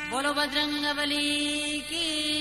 बोलो बजरंगबली की।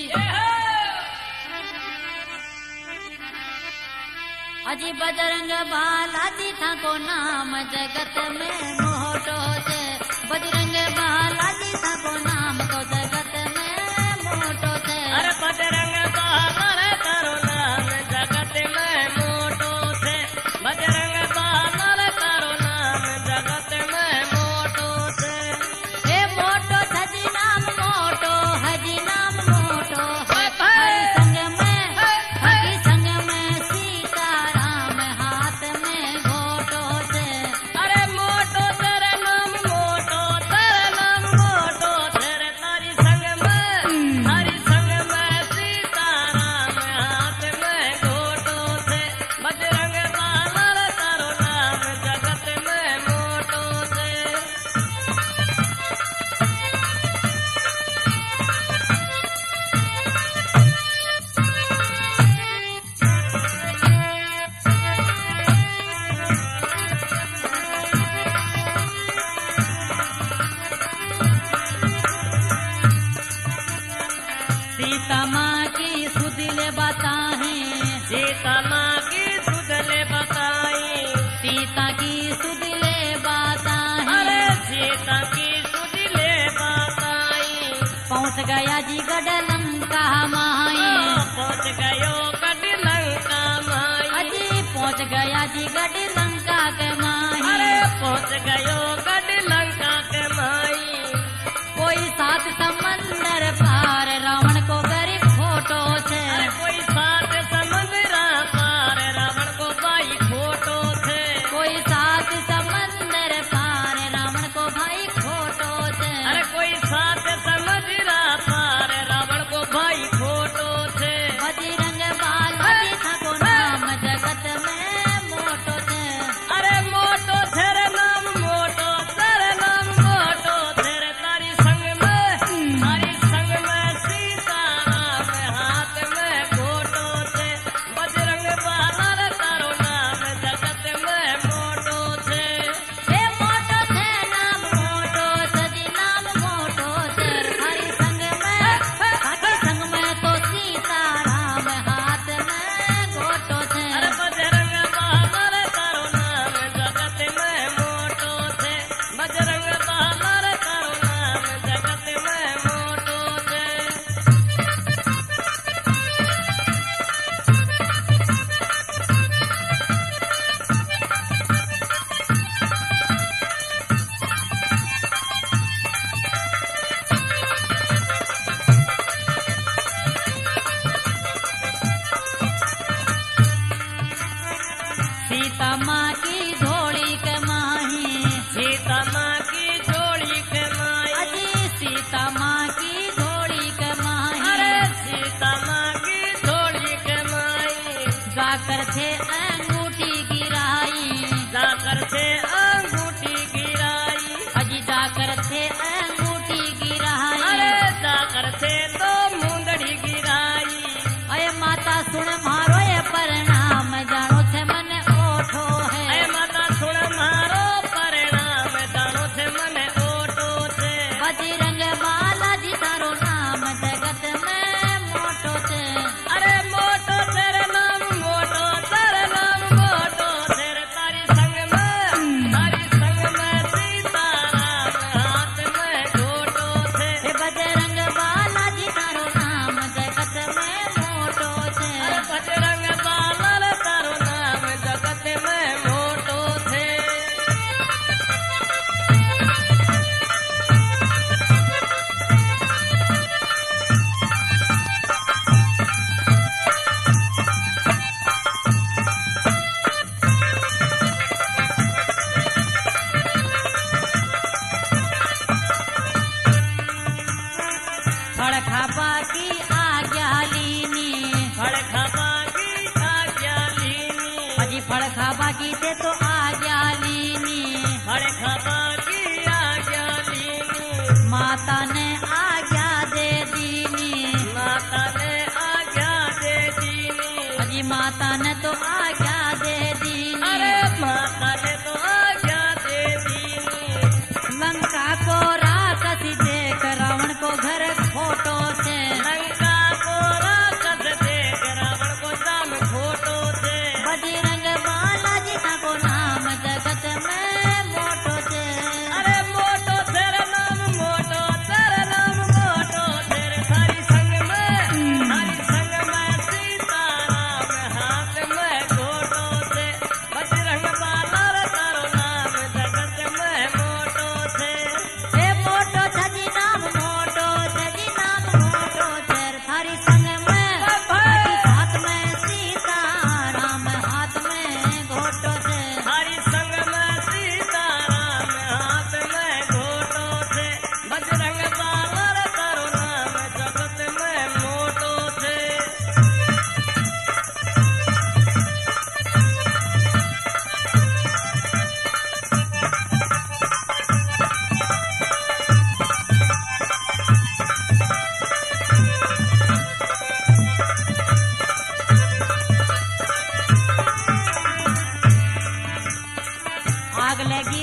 अजी बजरंग बालाजी था को नाम जगत में मोटो से, बजरंग बालाजी था को नाम तो जगत में मोटो से। अरे बजरंग बाला करो नाम जगत में मोटो से, बजरंग बाला करो नाम जगत में मोटो से। हे मोटो हजी नाम मोटो, हजी नाम मोटो हरि संग में, हरि संग में सीताराम हाथ में घोटो से। अरे मोटो तेरे नाम मोटो, तेरे नाम मोटो, तेरे तारी संग में, हरि संग में सीताराम हाथ में घोटो से। बजरंग बाला करो नाम जगत में मोटो से। सीता माँ की सुदिले बताएं, सीता माँ की सुधले बताई, सीता की सुदिले बताएं। अरे सीता की सुधले बताई। पहुँच गया जी गढ़ लंका माई, पहुँच गयो कट लंका माई। अजी पहुँच गया जी गढ़ लंका के माई। अरे पहुँच गयो कट लंका के माई। कोई सात समंदर पार रावण को गरीब फोटो से। अरे कोई सात समुद्र पार रावण को भाई खोटो थे। कोई सात समंदर पार रावण को भाई फोटो से। अरे कोई सात समुद्र पार रावण को भाई खोटो थे। बजरंग बालाजी था को नाम जगत में मोटो से। अरे मोटो तेरे नाम मोटो, तेरे नाम मोटो, तेरे तारी संग में, तारी संग में सीताराम हाथ में घोटो थे। बजरंग बाला तारो नाम जगत में मोटो थे। हे मोटो थे नाम मोटो, सजी नाम मोटो से। हरि संग में, हरि संग में तो सीताराम हाथ में घोटो से। अरे बजरंग बाला तारो नाम जगत में मोटो थे। बजरंग बाला तारो नाम जगत में मोटो थे। सीता माँ की झोली के माही, सीता माँ की झोली के माई। अजी सीता माँ की झोली के माही। अरे सीता माँ की झोली के माई। जाकर थे अंगूठी गिराई, जाकर से अंगूठी गिराई। अजी जाकर थे अंगूठी गिराई। अरे जाकर से तो मुंदड़ी गिराई। अये माता सुन मारो ये परिणाम, जानो छे मन ओठो है। अरे माता सुन मारो परिणाम, जानो थे मन ओटो थे। बजरंग बालाजी तारो नाम जगत में मोटो से। अरे मोटो तेरे नाम मोटो, तेरे नाम मोटो, तेरे तारी संग में, तारी संग में सीताराम हाथ में घोटो थे। हे बजरंग बालाजी तारो नाम जगत में मोटो से। अरे बजरंग बाला तारो नाम जगत में मोटो थे। खड़खापा की आज्ञा लीनी, फड़खबा की आज्ञा लीनी। अजी फड़खापा की थे तो आज्ञा लीनी। फड़खबा की आज्ञा लीनी। माता ने आज्ञा दे दीनी, माता ने आज्ञा दे दीनी। अजी माता ने तो आज्ञा दे दीनी। अरे माता ने तो आज्ञा दे दीनी। लंका को राक्षसी देख रावण को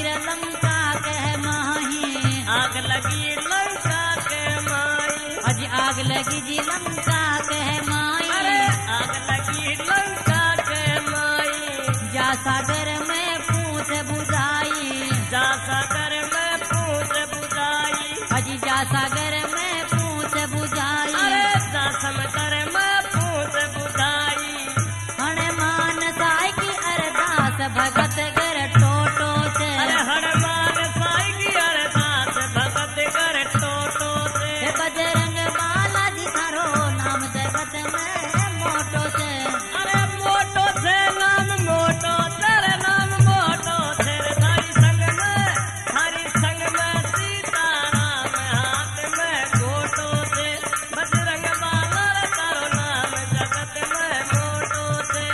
लगी रे लंका के माही, आग लगी लंका के माई, अजी आग लगी जी लंका के माई, अरे आग लगी लंका के माई, जा सागर में पूछ बुझाई, जा सागर में पूछ बुझाई, अजी जा सागर में पूछ बुझाई, अरे जा समंदर में पूछ बुझाई, हनुमान साई की अरदास भगत गर टोटो से, अरे हनुमान साई की अरदास भगत कर टोटो से, हे बजरंग बालाजी थारो नाम जगत में मोटो से, अरे मोटो से नाम मोटो तेरे नाम मोटो तेरे थारी संग में सीताराम हाथ में गोटो से, बजरंग बाला रे तारो नाम जगत में मोटो से।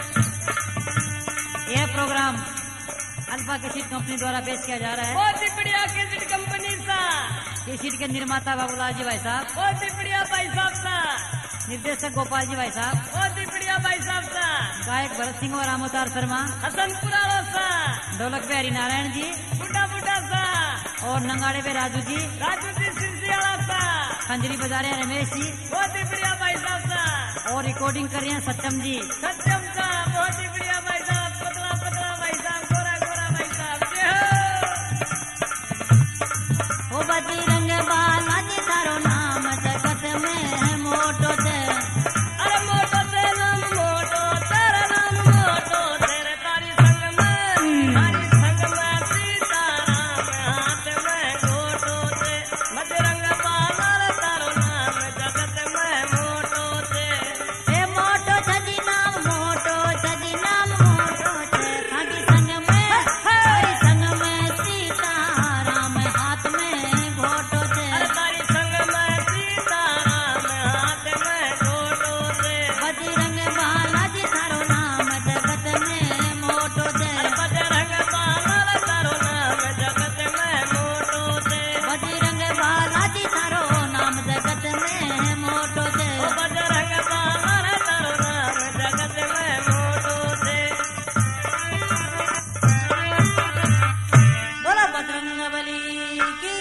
यह प्रोग्राम अल्फा कैसेट कंपनी द्वारा पेश किया जा रहा है। बहुत ही बढ़िया कैसेट कंपनी सा, कैसेट के निर्माता बाबूलाल जी भाई साहब, बहुत ही बढ़िया भाई साहब सा, निर्देशक गोपाल जी भाई साहब, बहुत ही बढ़िया भाई साहब सा, गायक भरत सिंह और रामोतार शर्मा, हसनपुरा सा, ढोलक पे हरिनारायण जी बुढ़ा बुढ़ा सा, और नंगाड़े पे राजू जी, राजू जी सिंसियाला सा, खंजरी बजा रहे हैं रमेश जी, बहुत ही बढ़िया भाई साहब सा, और रिकॉर्डिंग कर रहे हैं सत्यम जी। सत्यम सा, बहुत ही बढ़िया भाई साहब, पतला पतला भाई साहब, गोरा गोरा भाई साहब, जय हो। ओ बजरंग बालाजी थारो नाम जगत में मोटो से, अरे मोटो से नाम मोटो तेरा नाम मोटो तेरे तारी संग में सीताराम हाथ में गोटो से, बजरंग बाला रे तारो नाम जगत में मोटो से, हे मोटो छजी नाम मोटो छजी नाम मोटो से, खाकी संग में सीताराम हाथ में घोटो से, अरे तारी संग में सीताराम हाथ में गोटो से, बजरंग बालाजी थारो नाम जगत में मोटो से, अरे बजरंग बाला रे तारो नाम जगत में मोटो से, बजरंग बालाजी थारो नाम जगत में मोटो से, ओ बजरंग बाला रे तारो नाम जगत में मोटो से। बोला बजरंग बली की।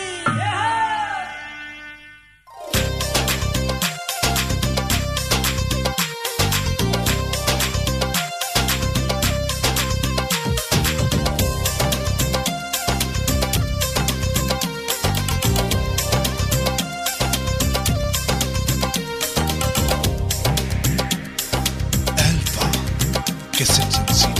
Alpha Cassette